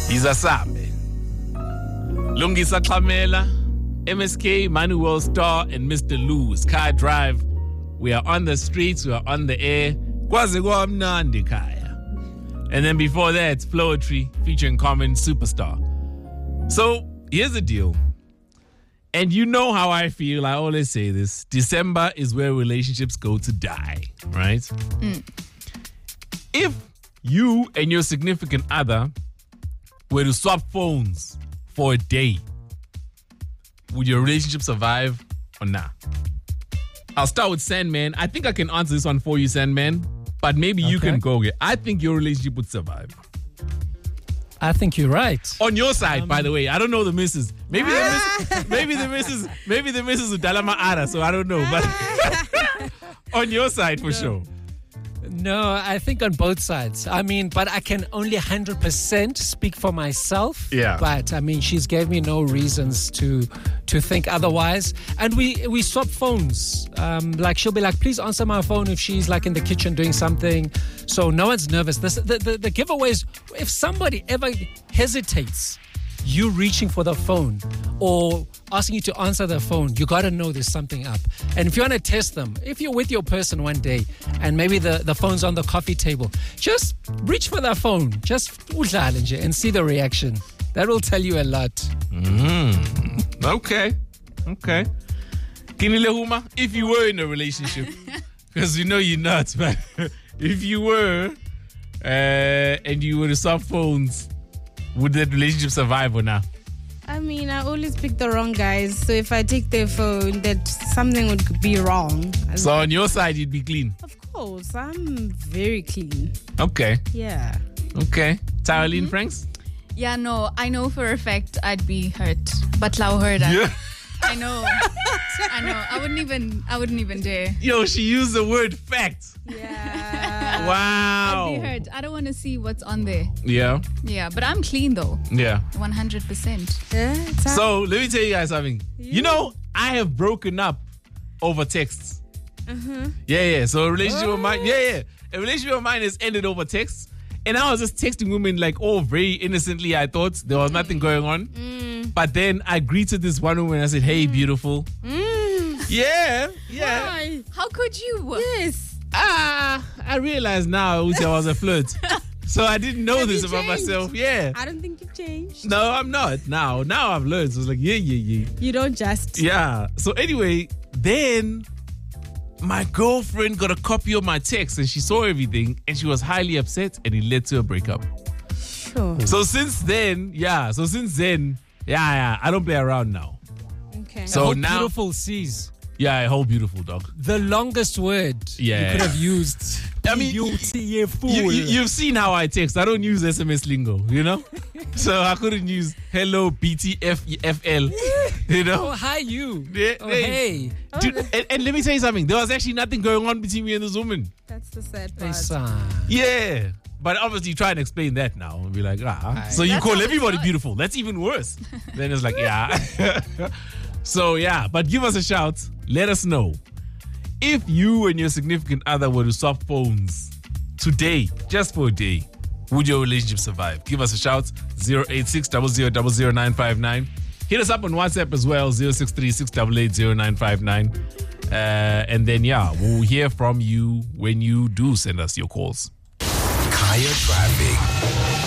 Izasambe. Lungisa Klamela, MSK, Manuel Star, and Mr. Lewis. Car Drive. We are on the streets, we are on the air. Kwazi kwamnandi kaya. And then before that, Floetry featuring Common Superstar. So here's the deal. And you know how I feel. I always say this. December is where relationships go to die, right? If you and your significant other were to swap phones for a day, would your relationship survive or not? I'll start with Sandman. I think I can answer this one for you, Sandman. But maybe you can go. I think your relationship would survive. I think you're right. On your side, by the way. I don't know the missus. Maybe the missus is Dalama Ara, so I don't know. But on your side, for sure. No, I think on both sides. I mean, but I can only 100% speak for myself. Yeah. But I mean, she's gave me no reasons to think otherwise. And we swap phones. Like she'll be like, please answer my phone if she's like in the kitchen doing something. So no one's nervous. The giveaways, if somebody ever hesitates, you reaching for the phone or asking you to answer the phone, you got to know there's something up. And if you want to test them, if you're with your person one day and maybe the phone's on the coffee table, just reach for that phone. Just udlale and see the reaction. That will tell you a lot. Okay. Kinile Huma, if you were in a relationship, because you know you're not, but if you were and you were to swap phones, would that relationship survive or not? I mean, I always pick the wrong guys. So if I take their phone, that something would be wrong. So on your side, you'd be clean? Of course. I'm very clean. Okay. Yeah. Okay. Tyraline Franks? Yeah, no, I know for a fact I'd be hurt. But Lau heard that. Yeah. I know. I wouldn't even dare. Yo, she used the word fact. Yeah. Wow. I'd be hurt. I don't want to see what's on there. Yeah. Yeah, but I'm clean though. Yeah. 100%. Yeah, So let me tell you guys something. Yeah. You know, I have broken up over texts. Yeah. So a relationship of mine, a relationship of mine has ended over texts. And I was just texting women like, very innocently. I thought there was nothing going on. But then I greeted this one woman and I said, hey, beautiful. Yeah. Why? How could you? Yes. I realized now Uzi, I was a flirt. So I didn't know Have this you about changed? myself. Yeah. I don't think you've changed. No, I'm not. Now I've learned. So I was like, yeah. You don't just. Yeah. So anyway, then my girlfriend got a copy of my text and she saw everything and she was highly upset and it led to a breakup. Sure. So since then, I don't play around now. Okay. So Whole now, beautiful sees. yeah, whole beautiful dog. The longest word you could have used. I mean, you've seen how I text. I don't use SMS lingo, you know? So I couldn't use hello BTFL, you know? Oh, hi, you. Yeah, Oh, hey. Dude, and let me tell you something. There was actually nothing going on between me and this woman. That's the sad Hey, part. son. Yeah. But obviously try and explain that now and be like, so you That's call how it everybody starts. beautiful. That's even worse. Then it's like, yeah. So yeah, but give us a shout. Let us know. If you and your significant other were to swap phones today, just for a day, would your relationship survive? Give us a shout. 086 0000 959. Hit us up on WhatsApp as well. 063 688 0959. And then, we'll hear from you when you do send us your calls. Kaya Traffic.